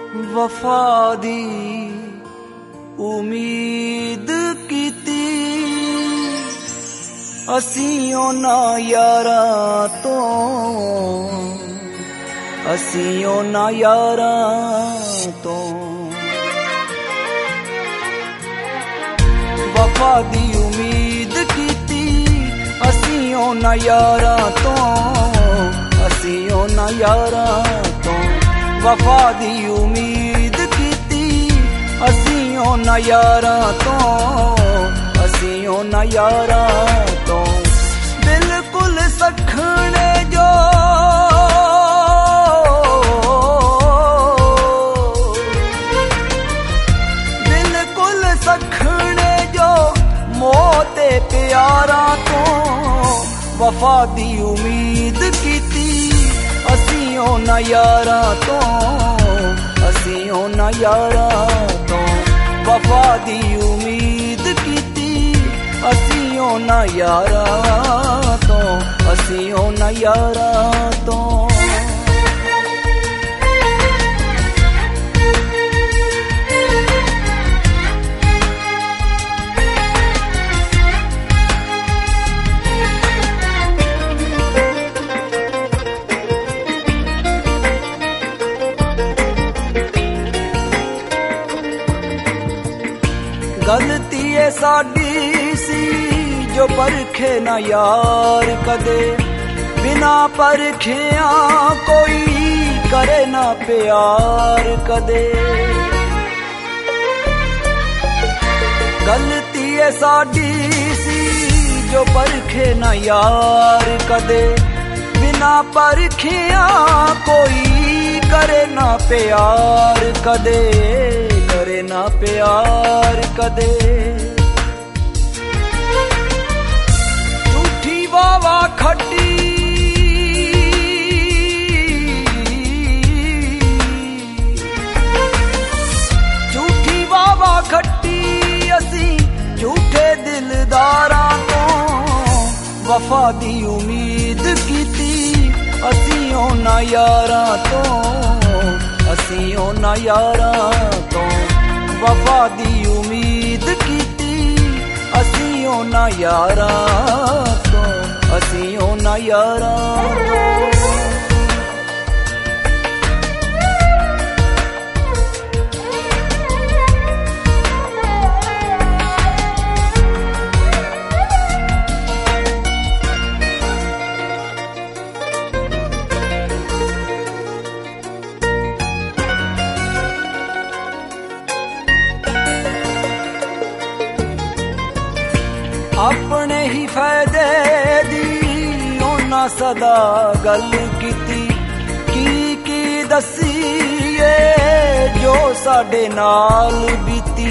वफा दी उम्मीद कीती असीं उन्हां यारां तो, असीं उन्हां यारां तो। वफा दी उम्मीद कीती असीं उन्हां यारां तो, असीं उन्हां यारां तो। वफा दी उम्मीद कीती असीं उन्हां यारां तो, असीं उन्हां यारां तो। बिल्कुल सखणे जो बिल्कुल सखणे जो मोते प्यारां तो। वफा दी उम्मीद कीती असीं उन्हां यारां तो, असीं उन्हां यारां तो। वफा दी उम्मीद कीती असीं उन्हां यारां तो, असीं उन्हां यारां तो। गलती है साडी सी जो परखे ना यार कदे, बिना परखिया कोई करे ना प्यार कदे। गलती है साडी सी जो परखे ना यार कदे, बिना परखिया कोई करे ना प्यार कदे, करे ना प्यार कदे। झूठी वावा खट्टी झूठी वावा खट्टी असीं झूठे दिलदारां तो। वफा दी उम्मीद कीती असीं उन्हां यारां तो, असीं उन्हां यारां तो। वफा दी उम्मीद कीती असीं उन्हां यारां तो, असीं उन्हां यारां तो। अपने ही फायदे दी उन्हां सदा गल कीती, की दसीए जो साडे नाल बीती।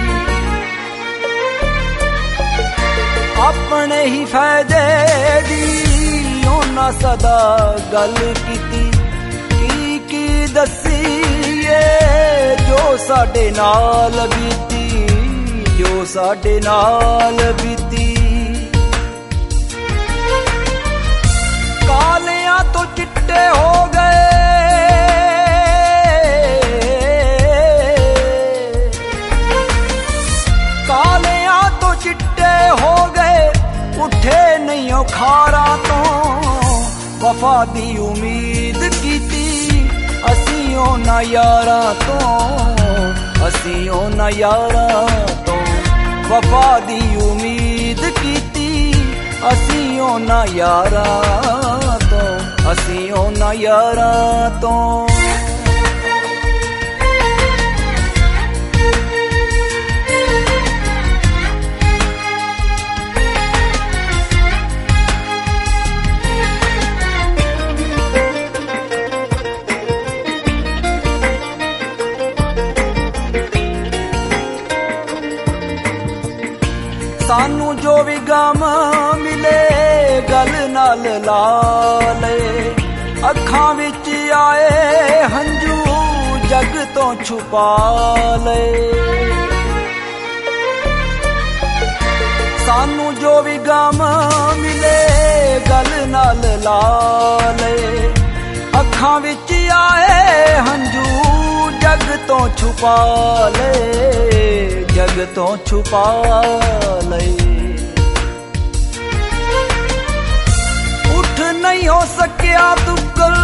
अपने ही फायदे दी उन्हां सदा गल कीती, की दसीए जो साडे नाल बीती, जो साडे नाल बीती। कालियां तो चिट्टे हो गए, कालियां तो चिट्टे हो गए, उठे नहीं खारा तो। वफा दी उम्मीद कीती असीं उन्हां यारां तो, असीं उन्हां यारां तो। वफा दी उम्मीद कीती असीं उन्हां यारां तो, असीं उन्हां यारां तो। सानू जो भी गम मिले गल नाल ला ले, अखां विच आए हंजू जग तो छुपा ले। सानू जो भी गम मिले गल नाल ला ले, अखां विच आए हंजू जग तो छुपा ले, जग तो छुपा ले। उठ नहीं हो सकिया तू कल,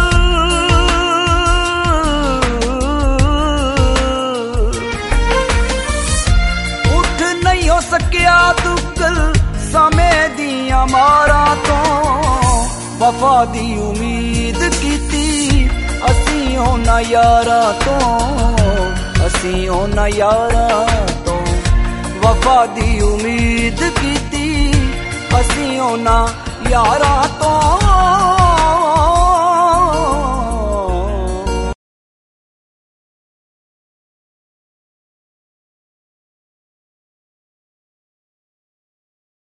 उठ नहीं हो सकिया तू कल समय दिया मारा तो। वफा दी उम्मीद कीती असी होना यारा तो, असी होना यारा तो। वफा दी उम्मीद कीती असी होना यारा तो।